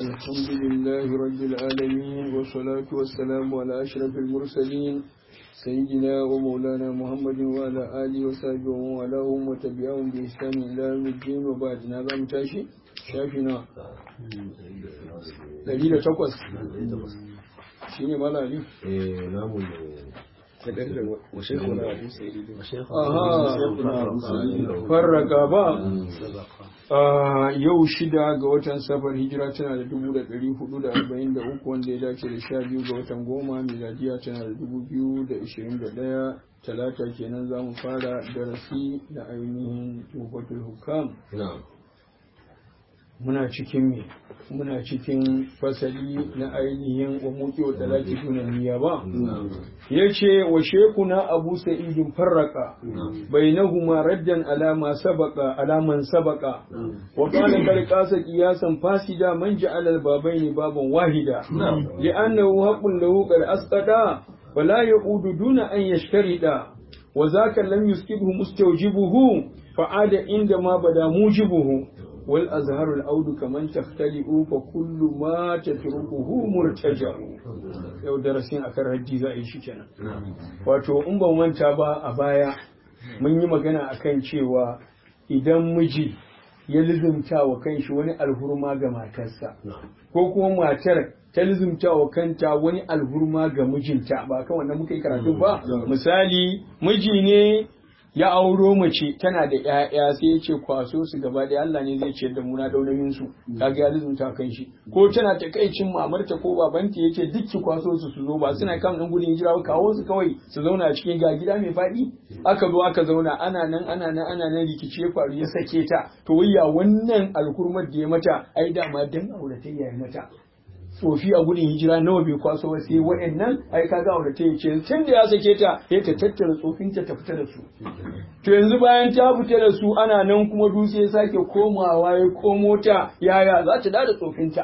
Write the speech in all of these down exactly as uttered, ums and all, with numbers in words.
الحمد لله رب العالمين والصلاة والسلام على أشرف المرسلين سيدنا ومولانا محمد وعلى آله وصحبه ومن والاهم وتبعهم بإحسان إلى يوم الدين وبعد هذا متاشي شافنا دليل تقص شيني مالا علي eh namu ne وشيخنا أبو سعيد farraka ba yau shida ga watan safar hijira tana da dubu da ɗari hudu da arba'in da uku wanda ya dace da sha biyu ga watan goma miladiya tana da dubu biyu da ishirin da ɗaya talata kenan za mu fara darasi da ainihin tufatul hukam muna cikin me muna cikin fasali na ainihin wa muki wa talaki tunan niyya ba yace wa shekuna abu sa'idin farraka bainahuma raddan alama sabaka alaman sabaka wa kana karqasa qiyasan fasida man ja'ala al-babaini baban wahida li'annahu haqqun lahu qad asqata wala yaudu duna an yashtarida wa zaka lam yuskibhu mustawjibuhu fa'ada inda ma bada mujibuhu والأزهر الأود كمن تختلئ فكل ما تتركه مرتجع yau darasin akan raddi za a yi shi kenan wato in ban manta ba a baya mun yi magana akan cewa idan miji ya lizumta wa kanshi wani alhurma ga matarsa ko kuma matar ta lizumta wa kanta wani alhurma ga mijinta ba kan wannan muka yi karatu ba misali miji ne ya auro mace tana da ƴaƴa sai ya ce kwaso su gaba da Allah ne zai ciyar da mu na daunayin su kaga ya lizunta kan shi ko tana takaicin mamarta ko babanta yace duk ki kwaso su su zo ba suna kan dan gudun hijira kawo su kawai su zauna a cikin ga gida mai fadi aka zo aka zauna ana nan ana nan ana nan rikici ya faru ya sake ta to wayya wannan alkurmar da ya mata ai dama dan auratayya ya mata tsofi a gudun hijira nawa bai kwaso ba sai wa'annan ai kaga aure ta yace tun da ya sake ta sai ta tattara tsofinta ta fita da su to yanzu bayan ta fita da su ana nan kuma dutse ya sake komawa ya komo ta yaya za ta da tsofinta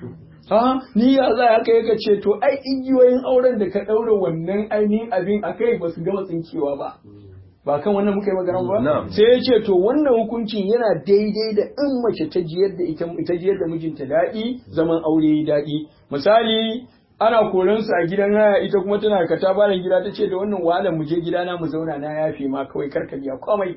ha ni ya za haka yake ce to ai igiyoyin auren da ka daura wannan ainihin abin akai ba su gama tsinkewa ba ba kan wannan muka yi magana ba sai ya ce to wannan hukuncin yana daidai da in mace ta jiyar da ita ita jiyar da mijinta daɗi zaman aure yi daɗi misali ana koran su a gidan haya ita kuma tana ka ta bayan gida ta ce da wannan wahalar mu je gidana mu zauna na yafe ma kawai karka biya komai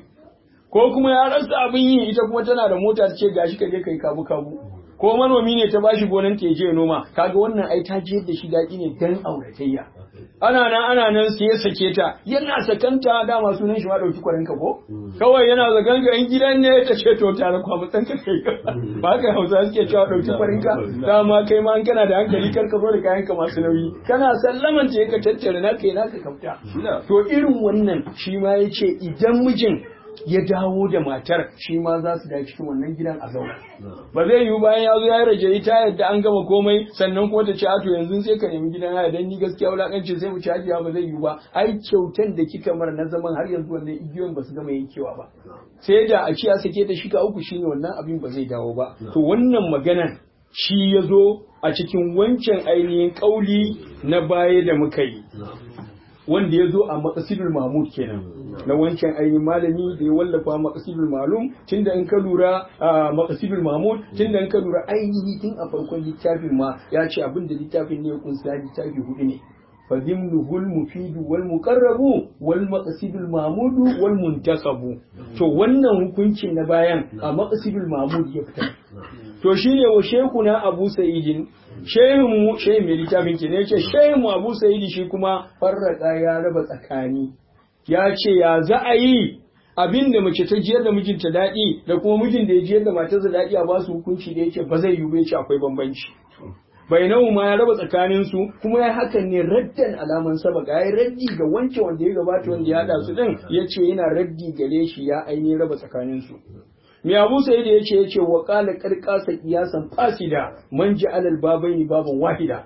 ko kuma ya rasa abin yi ita kuma tana da mota ta ce gashi ka je kai kabu kabu ko manomi ne ta bashi gonan ta je noma kaga wannan ai ta jiyar da shi daɗi ne dan auratayya ana nan ana nan sai ya sake ta yana sakanta dama sunan shi ma dauki kwarin ka ko kawai yana zagan ga in gidan ne ta ce to tare kwa mutsan ka kai ka ba ka Hausa suke cewa dauki kwarin ka dama kai ma an kana da hankali kar ka zo da kayan ka masu nauyi kana sallaman ta ka tattare na kai naka kafta to irin wannan shi ma yace idan mijin ya dawo da matar shi ma za su dawo cikin wannan gidan a zauna ba zai yiwu bayan ya zo ya rage ita yadda an gama komai sannan kuma ta ce a to yanzu sai ka nemi gidan haya dan ni gaskiya wulakanci sai mu ci hajiya ba zai yiwu ba ai kyautan da kika mara na zaman har yanzu wannan igiyoyin ba su gama yankewa ba sai da a ci a sake ta shika uku shine wannan abin ba zai dawo ba to wannan maganan shi ya zo a cikin wancan ainihin kauli na baya da muka yi wanda ya zo a maqasidul mahmud kenan na wancan ainihin malami da ya wallafa maqasidul malum tunda in ka lura maqasidul mahmud tunda in ka lura ainihi tun a farkon littafin ma ya ce abin da littafin ne ya kunsa littafi hudu ne fadimnuhul mufidu wal muqarrabu wal maqasidul mahmud wal muntasabu to wannan hukuncin na bayan a maqasidul mahmud ya fita to shine wa shekuna abu sa'idin shehin mu shehin mai littafin ke ne ce shehin mu abu sa'idi shi kuma farraka ya raba tsakani ya ce ya za a yi abin da mace ta jiyar da mijinta daɗi da kuma mijin da ya jiyar da matarsa daɗi a basu hukunci da yake ba zai yiwu ya ce akwai bambanci bainahu ma ya raba tsakanin su kuma ya hakan ne raddan alaman sabaka ya raddi ga wancan wanda ya gabata wanda ya hada su din yace yana raddi gare shi ya ainihin raba tsakanin su mai abu sai da yace yace wa qala qarqasa qiyasan fasida man ja'ala al-babaini baban wahida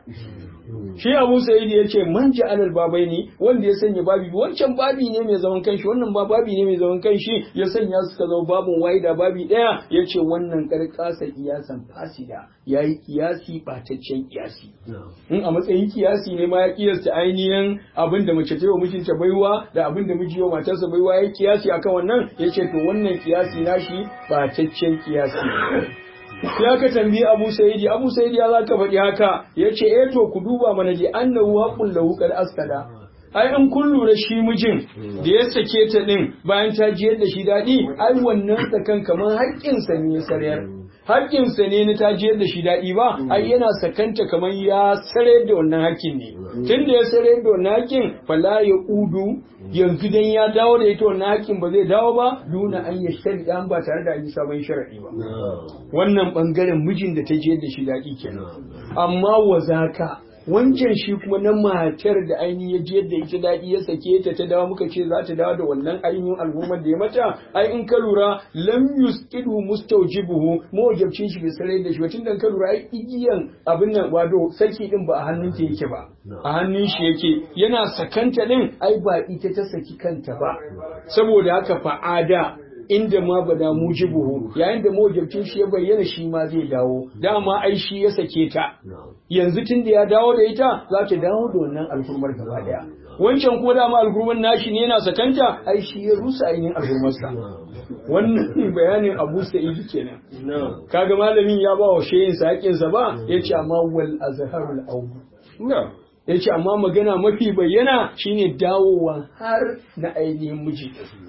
shi abu sai da yace man ja'ala al-babaini wanda ya sanya babi wancan babi ne mai zaman kanshi wannan ba babi ne mai zaman kanshi ya sanya suka zama babun wahida babi daya yace wannan qarqasa qiyasan fasida yayi kiyasi bataccen kiyasi in a matsayin kiyasi ne ma ya kiyasta ainihin abinda mace ta yi wa mijinta baiwa da abinda miji ya matarsa baiwa yayi kiyasi akan wannan yace to wannan kiyasi nashi bataccen kiyasi ya ka tambayi Abu Sa'idi Abu Sa'idi ya zaka faɗi haka yace eh to ku duba mana ji annahu haqqul lahu qad askada ai in kun lura shi mijin da ya sake ta din bayan ta jiyar da shi daɗi ai wannan sakan kamar haƙƙinsa ne ya sarayar haƙƙinsa ne na ta jiyar da shi daɗi ba ai yana sakanta kamar ya sarayar da wannan haƙƙin ne tun da ya sarayar da wannan haƙƙin fala ya udu yanzu dan ya dawo da ita wannan haƙƙin ba zai dawo ba duna an ya shari an ba tare da an yi sabon sharaɗi ba wannan bangaren mijin da ta jiyar da shi daɗi kenan amma wazaka wancan shi kuma na matar da ainihin ya jiyar da ita daɗi ya sake ta ta dawo muka ce za ta dawo da wannan ainihin al'ummar da ya mata ai in ka lura lam yusqidu mustawjibuhu mawjabcin shi bai sarai da shi ba tunda ka lura ai igiyan abin nan wado saki din ba a hannun ta yake ba a hannun shi yake yana sakanta din ai ba ita ta saki kanta ba saboda haka fa'ada inda ma bada mujibuhu yayin da mawajabcin shi ya bayyana shi ma zai dawo dama ai shi ya sake ta yanzu tun da ya dawo da ita za ta dawo da wannan alhurmar gaba daya wancan ko dama alhurmar nashi ne yana sakanta ai shi ya rusa ainihin alhurmarsa wannan bayanin Abu Sa'id kenan kaga malamin ya ba wa shehin sa haƙin sa ba yace amma wal azharul awd yace amma magana mafi bayyana shine dawowa har na ainihin miji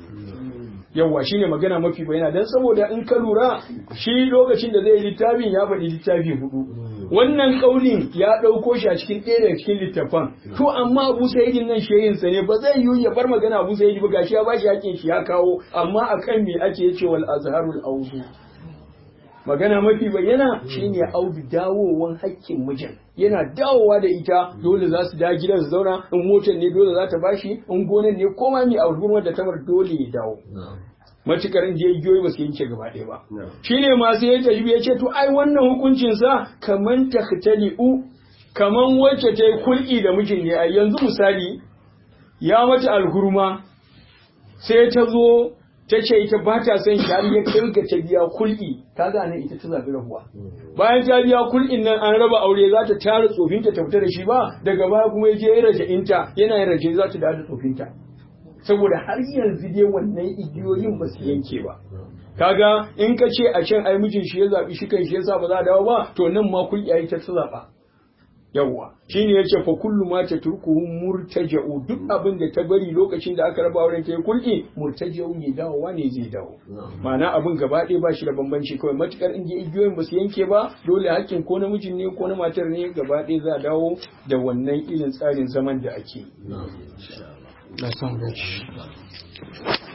yawa shine magana mafi bayyana dan saboda in ka lura shi lokacin da zai littafin ya faɗi littafi hudu wannan kaulin ya ɗauko shi a cikin ɗaya daga cikin littafan to amma Abu Sa'id nan shehin sa ne ba zai yi ya bar magana Abu Sa'id ba gashi ya bashi hakin shi ya kawo amma akan me ake yace wal azharul awdu magana mafi bayyana shine audu dawowan hakkin mijin yana dawowa da ita dole za su da gidan su zauna in motar ne dole za ta bashi in gonan ne koma mai alhurmar da tamar dole ya dawo matukar in je igiyoyi ba su yanke gaba ɗaya ba shine masu ya tafi ya ce to ai wannan hukuncin sa kaman takhtali'u kaman wacce ta yi kulki da mijin ne a yanzu misali ya mata alhurma sai ta zo ta ce ita ba ta son shi har ya kirga ta biya kul'i ta gane ita ta zabi rabuwa bayan ta biya kul'in nan an raba aure za ta tara tsofinta ta fita da shi ba daga baya kuma ya je ya raje inta yana yin raje za ta dawo da tsofinta saboda har yanzu dai wannan igiyoyin ba su yanke ba kaga in ka ce a can ai mijin shi ya zabi shi kan shi yasa ba za a dawo ba to nan ma kul'i ai ta zaba yawwa shine yace fa kullu ma tatrukuhu murtaja'u duk abin da ta bari lokacin da aka raba auren ta kulki murtaja'u ne dawowa ne zai dawo ma'ana abin gaba ɗaya ba shi da bambanci kawai matukar in je igiyoyin ba su yanke ba dole hakkin ko namijin ne ko na matar ne gaba ɗaya za a dawo da wannan irin tsarin zaman da ake.